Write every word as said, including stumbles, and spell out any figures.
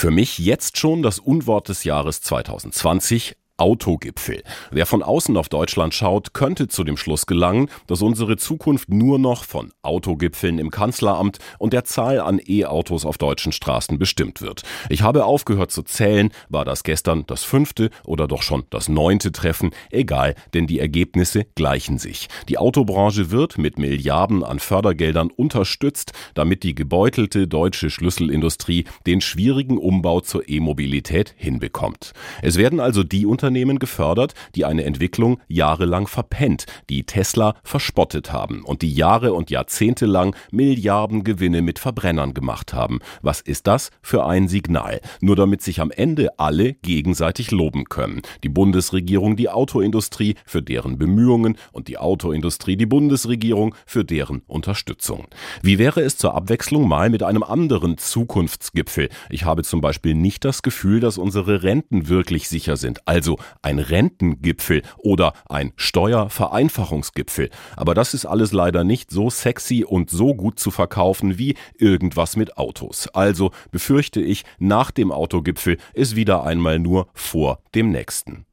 Für mich jetzt schon das Unwort des Jahres zwanzig zwanzig. Autogipfel. Wer von außen auf Deutschland schaut, könnte zu dem Schluss gelangen, dass unsere Zukunft nur noch von Autogipfeln im Kanzleramt und der Zahl an E-Autos auf deutschen Straßen bestimmt wird. Ich habe aufgehört zu zählen, war das gestern das fünfte oder doch schon das neunte Treffen? Egal, denn die Ergebnisse gleichen sich. Die Autobranche wird mit Milliarden an Fördergeldern unterstützt, damit die gebeutelte deutsche Schlüsselindustrie den schwierigen Umbau zur E-Mobilität hinbekommt. Es werden also die Unternehmen Unternehmen gefördert, die eine Entwicklung jahrelang verpennt, die Tesla verspottet haben und die Jahre und Jahrzehnte lang Milliardengewinne mit Verbrennern gemacht haben. Was ist das für ein Signal? Nur damit sich am Ende alle gegenseitig loben können. Die Bundesregierung die Autoindustrie für deren Bemühungen und die Autoindustrie die Bundesregierung für deren Unterstützung. Wie wäre es zur Abwechslung mal mit einem anderen Zukunftsgipfel? Ich habe zum Beispiel nicht das Gefühl, dass unsere Renten wirklich sicher sind. Also ein Rentengipfel oder ein Steuervereinfachungsgipfel. Aber das ist alles leider nicht so sexy und so gut zu verkaufen wie irgendwas mit Autos. Also befürchte ich, nach dem Autogipfel ist wieder einmal nur vor dem nächsten.